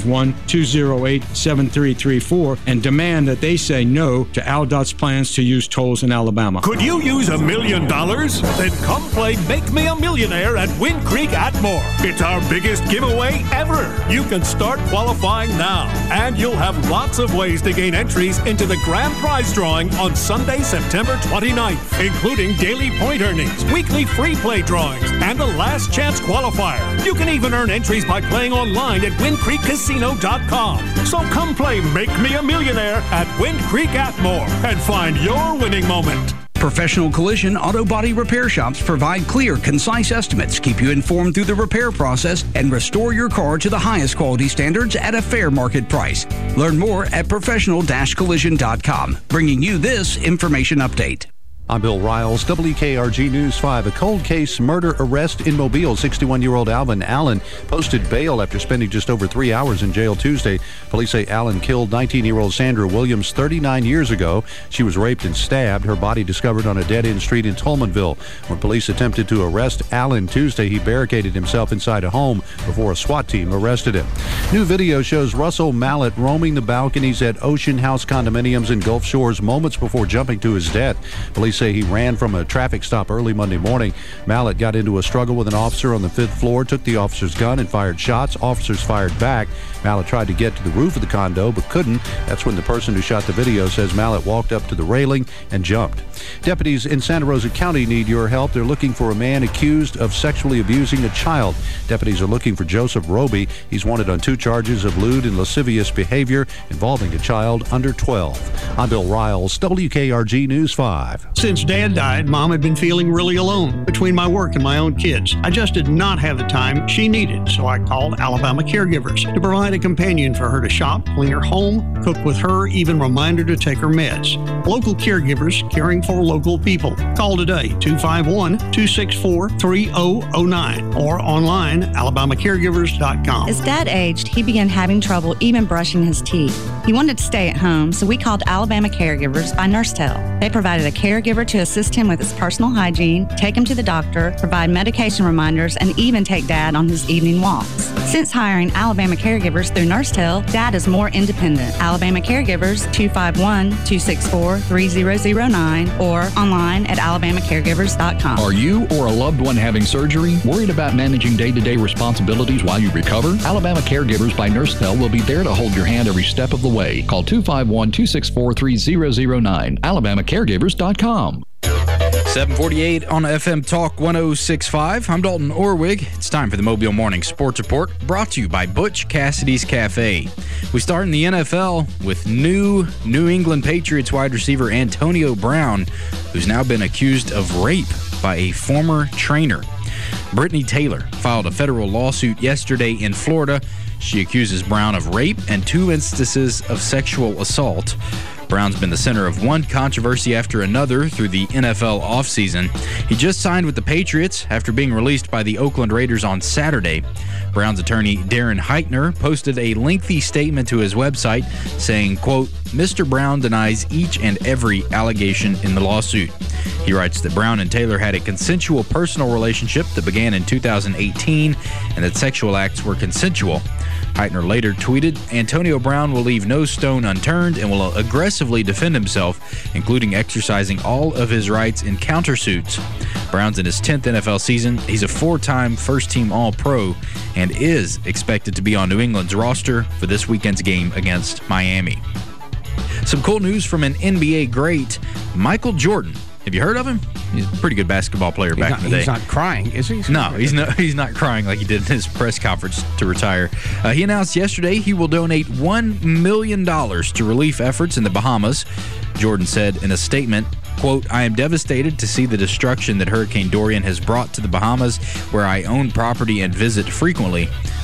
251-208-7334 and demand that they say no to AlDOT's plans to use tolls in Alabama. Could you use $1 million? Then come play Make Me a Millionaire at Wind Creek Atmore. It's our biggest giveaway ever. You can start qualifying now, and you'll have lots of ways to gain entries into the grand prize drawing on Sunday, September 29th, including daily point earnings, weekly free play drawings, and a last chance qualifier. You can even earn entries by playing online at WindCreekCasino.com. So come play Make Me a Millionaire at Wind Creek Atmore and find your winning moment. Professional Collision Auto Body Repair Shops provide clear, concise estimates, keep you informed through the repair process, and restore your car to the highest quality standards at a fair market price. Learn more at professional-collision.com, bringing you this information update. I'm Bill Riles, WKRG News 5. A cold case murder arrest in Mobile. 61-year-old Alvin Allen posted bail after spending just over 3 hours in jail Tuesday. Police say Allen killed 19-year-old Sandra Williams 39 years ago. She was raped and stabbed. Her body discovered on a dead-end street in Tolmanville. When police attempted to arrest Allen Tuesday, he barricaded himself inside a home before a SWAT team arrested him. New video shows Russell Mallett roaming the balconies at Ocean House condominiums in Gulf Shores moments before jumping to his death. Police say he ran from a traffic stop early Monday morning. Mallett got into a struggle with an officer on the 5th floor, took the officer's gun and fired shots. Officers fired back. Mallett tried to get to the roof of the condo but couldn't. That's when the person who shot the video says Mallett walked up to the railing and jumped. Deputies in Santa Rosa County need your help. They're looking for a man accused of sexually abusing a child. Deputies are looking for Joseph Roby. He's wanted on 2 charges of lewd and lascivious behavior involving a child under 12. I'm Bill Riles, WKRG News 5. Since Dad died, Mom had been feeling really alone between my work and my own kids. I just did not have the time she needed, so I called Alabama Caregivers to provide a companion for her to shop, clean her home, cook with her, even remind her to take her meds. Local caregivers caring for local people. Call today, 251-264-3009 or online, alabamacaregivers.com. As Dad aged, he began having trouble even brushing his teeth. He wanted to stay at home, so we called Alabama Caregivers by NurseTel. They provided a caregiver to assist him with his personal hygiene, take him to the doctor, provide medication reminders, and even take Dad on his evening walks. Since hiring Alabama Caregivers through NurseTel, Dad is more independent. Alabama Caregivers, 251-264-3009 or online at alabamacaregivers.com. Are you or a loved one having surgery? Worried about managing day-to-day responsibilities while you recover? Alabama Caregivers by NurseTel will be there to hold your hand every step of the way. Call 251-264-3009. alabamacaregivers.com. 748 on FM Talk 106.5. I'm Dalton Orwig. It's time for the Mobile Morning Sports Report, brought to you by Butch Cassidy's Cafe. We start in the NFL with New England Patriots wide receiver Antonio Brown, who's now been accused of rape by a former trainer. Brittany Taylor filed a federal lawsuit yesterday in Florida. She accuses Brown of rape and 2 instances of sexual assault. Brown's been the center of one controversy after another through the NFL offseason. He just signed with the Patriots after being released by the Oakland Raiders on Saturday. Brown's attorney, Darren Heitner, posted a lengthy statement to his website saying, quote, Mr. Brown denies each and every allegation in the lawsuit. He writes that Brown and Taylor had a consensual personal relationship that began in 2018 and that sexual acts were consensual. Heitner later tweeted, Antonio Brown will leave no stone unturned and will aggressively defend himself, including exercising all of his rights in countersuits. Brown's in his 10th NFL season. He's a 4-time first-team All-Pro and is expected to be on New England's roster for this weekend's game against Miami. Some cool news from an NBA great, Michael Jordan. Have you heard of him? He's a pretty good basketball player back in the day. He's not crying, is he? No, he's not crying like he did in his press conference to retire. He announced yesterday he will donate $1 million to relief efforts in the Bahamas. Jordan said in a statement, quote, I am devastated to see the destruction that Hurricane Dorian has brought to the Bahamas, where I own property and visit frequently.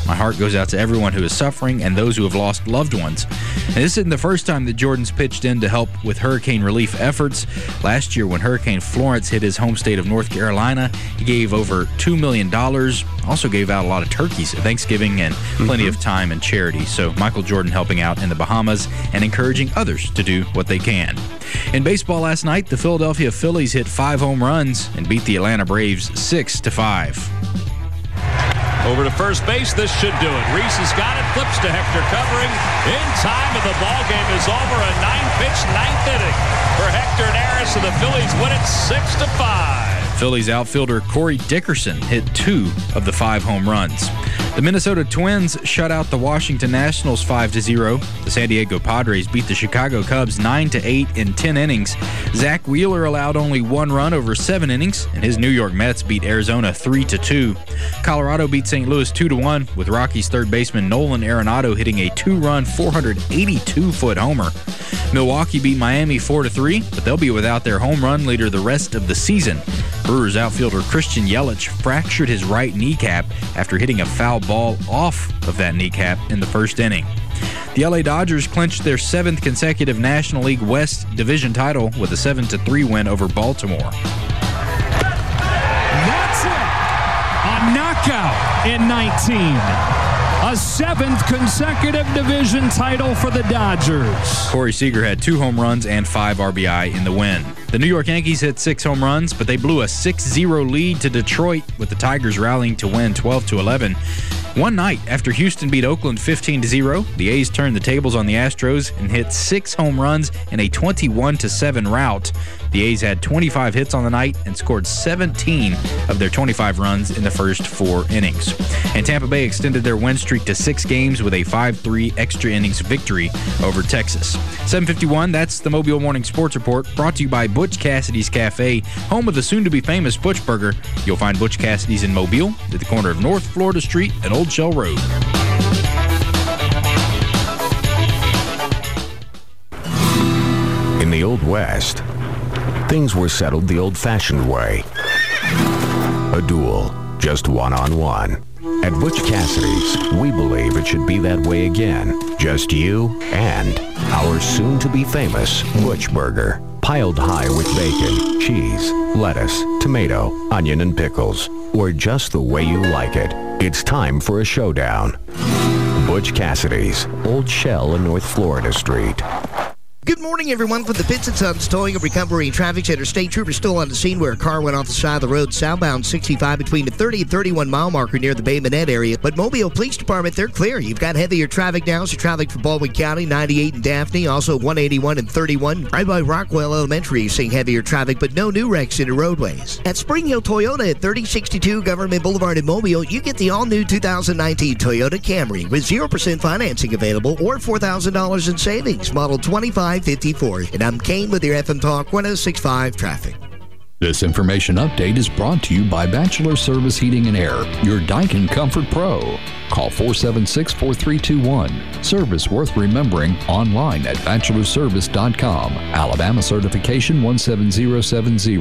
My heart goes out to everyone who is suffering and those who have lost loved ones. And this isn't the first time the Jordans pitched in to help with hurricane relief efforts. Last year, when Hurricane Florence hit his home state of North Carolina, he gave over $2 million. Also gave out a lot of turkeys at Thanksgiving and plenty of time and charity. So Michael Jordan helping out in the Bahamas and encouraging others to do what they can. In baseball last night, the Philadelphia Phillies hit 5 home runs and beat the Atlanta Braves 6-5. Over to first base, this should do it. Reese has got it, flips to Hector covering. In time, and the ball game is over. A 9-pitch, 9th inning for Hector Neris, and the Phillies win it 6-5. Phillies outfielder Corey Dickerson hit 2 of the 5 home runs. The Minnesota Twins shut out the Washington Nationals 5-0. The San Diego Padres beat the Chicago Cubs 9-8 in 10 innings. Zach Wheeler allowed only 1 run over 7 innings, and his New York Mets beat Arizona 3-2. Colorado beat St. Louis 2-1, with Rockies third baseman Nolan Arenado hitting a 2-run, 482-foot homer. Milwaukee beat Miami 4-3, but they'll be without their home run leader the rest of the season. Brewers outfielder Christian Yelich fractured his right kneecap after hitting a foul ball off of that kneecap in the first inning. The LA Dodgers clinched their 7th consecutive National League West division title with a 7-3 win over Baltimore. That's it! A knockout in 19. A 7th consecutive division title for the Dodgers. Corey Seager had 2 home runs and 5 RBI in the win. The New York Yankees hit 6 home runs, but they blew a 6-0 lead to Detroit, with the Tigers rallying to win 12-11. One night after Houston beat Oakland 15-0, the A's turned the tables on the Astros and hit 6 home runs in a 21-7 rout. The A's had 25 hits on the night and scored 17 of their 25 runs in the first 4 innings. And Tampa Bay extended their win streak to 6 games with a 5-3 extra innings victory over Texas. 7:51, that's the Mobile Morning Sports Report, brought to you by Butch Cassidy's Cafe, home of the soon-to-be-famous Butch Burger. You'll find Butch Cassidy's in Mobile at the corner of North Florida Street and Old Shell Road. In the Old West, things were settled the old-fashioned way. A duel, just one-on-one. At Butch Cassidy's, we believe it should be that way again. Just you and our soon-to-be-famous Butch Burger. Piled high with bacon, cheese, lettuce, tomato, onion, and pickles. Or just the way you like it. It's time for a showdown. Butch Cassidy's, Old Shell and North Florida Street. Good morning, everyone. From the Pitts & Sons Towing and Recovery Traffic Center, State Troopers still on the scene where a car went off the side of the road southbound 65 between the 30 and 31 mile marker near the Bay Minette area. But Mobile Police Department, they're clear. You've got heavier traffic now as you're traveling from Baldwin County, 98 and Daphne, also 181 and 31. Right by Rockwell Elementary, you're seeing heavier traffic, but no new wrecks in the roadways. At Spring Hill Toyota at 3062 Government Boulevard in Mobile, you get the all-new 2019 Toyota Camry with 0% financing available or $4,000 in savings, model 2554. And I'm Kane with your FM Talk 106.5 Traffic. This information update is brought to you by Bachelor Service Heating and Air, your Daikin Comfort Pro. Call 476-4321. Service worth remembering online at bachelorservice.com. Alabama certification 17070.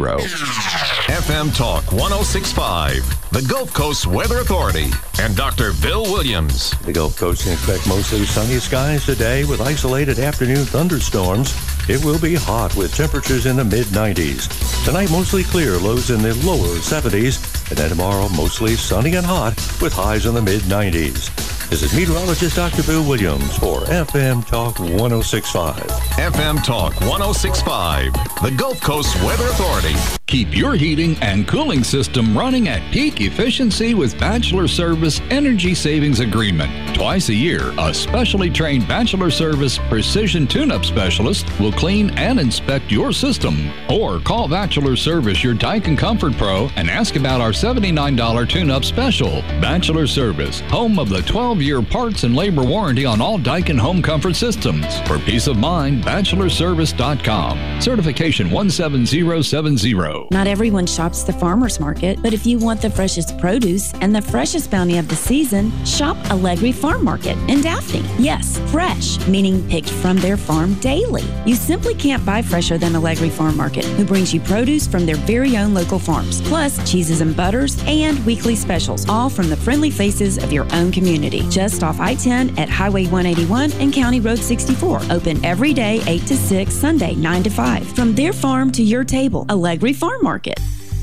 FM Talk 106.5, the Gulf Coast Weather Authority, and Dr. Bill Williams. The Gulf Coast can expect mostly sunny skies today with isolated afternoon thunderstorms. It will be hot with temperatures in the mid-90s. Tonight, mostly clear, lows in the lower 70s. And then tomorrow, mostly sunny and hot with highs in the mid-90s. This is meteorologist Dr. Bill Williams for FM Talk 106.5. FM Talk 106.5, the Gulf Coast Weather Authority. Keep your heating and cooling system running at peak efficiency with Bachelor Service Energy Savings Agreement. Twice a year, a specially trained Bachelor Service Precision Tune-Up Specialist will clean and inspect your system. Or call Bachelor Service, your Daikin Comfort Pro, and ask about our $79 tune-up special. Bachelor Service, home of the 12-year parts and labor warranty on all Daikin home comfort systems. For peace of mind, bachelorservice.com. Certification 17070. show. Not everyone shops the farmer's market, but if you want the freshest produce and the freshest bounty of the season, shop Allegri Farm Market in Daphne. Yes, fresh, meaning picked from their farm daily. You simply can't buy fresher than Allegri Farm Market, who brings you produce from their very own local farms, plus cheeses and butters and weekly specials, all from the friendly faces of your own community. Just off I-10 at Highway 181 and County Road 64. Open every day 8 to 6, Sunday 9 to 5. From their farm to your table, Allegri Farm Market.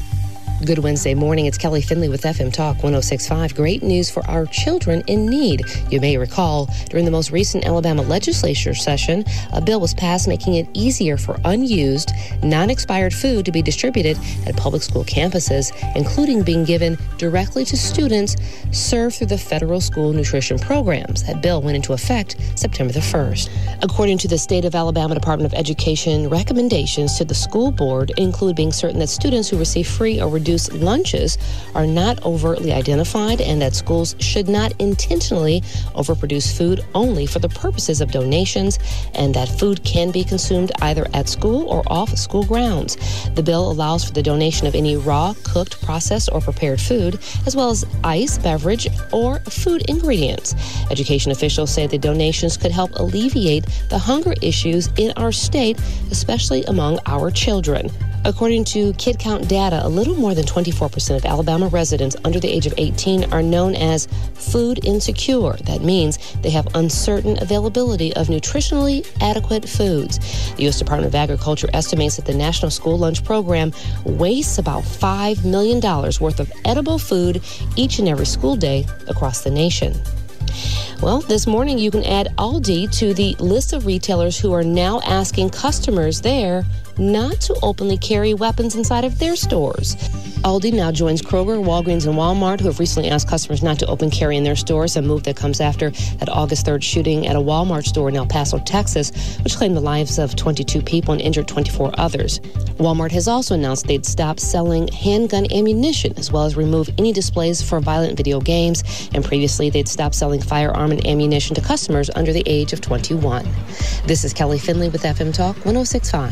Good Wednesday morning. It's Kelly Finley with FM Talk 106.5. Great news for our children in need. You may recall, during the most recent Alabama legislature session, a bill was passed making it easier for unused, non-expired food to be distributed at public school campuses, including being given directly to students served through the federal school nutrition programs. That bill went into effect September the 1st. According to the State of Alabama Department of Education, recommendations to the school board include being certain that students who receive free or reduced lunches are not overtly identified, and that schools should not intentionally overproduce food only for the purposes of donations, and that food can be consumed either at school or off school grounds. The bill allows for the donation of any raw, cooked, processed, or prepared food, as well as ice, beverage, or food ingredients. Education officials say the donations could help alleviate the hunger issues in our state, especially among our children. According to Kid Count data, a little more than 24% of Alabama residents under the age of 18 are known as food insecure. That means they have uncertain availability of nutritionally adequate foods. The U.S. Department of Agriculture estimates that the National School Lunch Program wastes about $5 million worth of edible food each and every school day across the nation. Well, this morning you can add Aldi to the list of retailers who are now asking customers there not to openly carry weapons inside of their stores. Aldi now joins Kroger, Walgreens, and Walmart, who have recently asked customers not to open carry in their stores, a move that comes after that August 3rd shooting at a Walmart store in El Paso, Texas, which claimed the lives of 22 people and injured 24 others. Walmart has also announced they'd stop selling handgun ammunition, as well as remove any displays for violent video games, and previously they'd stopped selling firearm and ammunition to customers under the age of 21. This is Kelly Finley with FM Talk 106.5.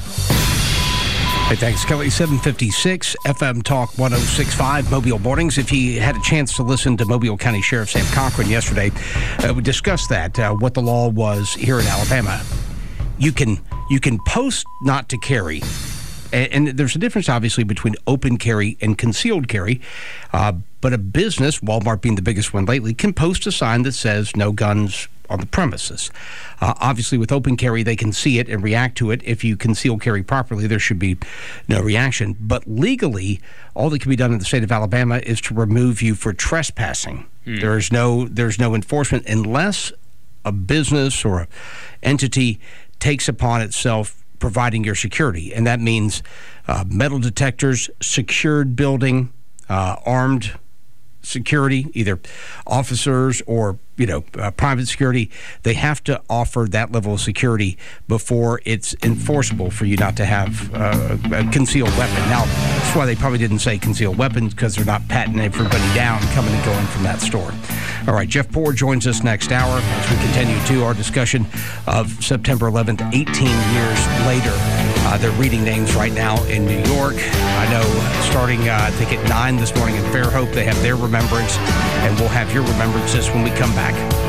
Hey, thanks, Kelly. 756 FM Talk 106.5 Mobile Mornings. If you had a chance to listen to Mobile County Sheriff Sam Cochran yesterday, we discussed that, what the law was here in Alabama. You can post not to carry, and there's a difference, obviously, between open carry and concealed carry. But a business, Walmart being the biggest one lately, can post a sign that says no guns on the premises. Obviously, with open carry, they can see it and react to it. If you conceal carry properly, there should be no reaction. But legally, all that can be done in the state of Alabama is to remove you for trespassing. There's no enforcement unless a business or an entity takes upon itself providing your security. And that means metal detectors, secured building, armed security, either officers or private security. They have to offer that level of security before it's enforceable for you not to have a concealed weapon. Now, that's why they probably didn't say concealed weapons, because they're not patting everybody down coming and going from that store. All right, Jeff Poor joins us next hour as we continue to our discussion of September 11th, 18 years later. They're reading names right now in New York. I know starting, I think, at 9 this morning in Fairhope, they have their remembrance, and we'll have your remembrances when we come back.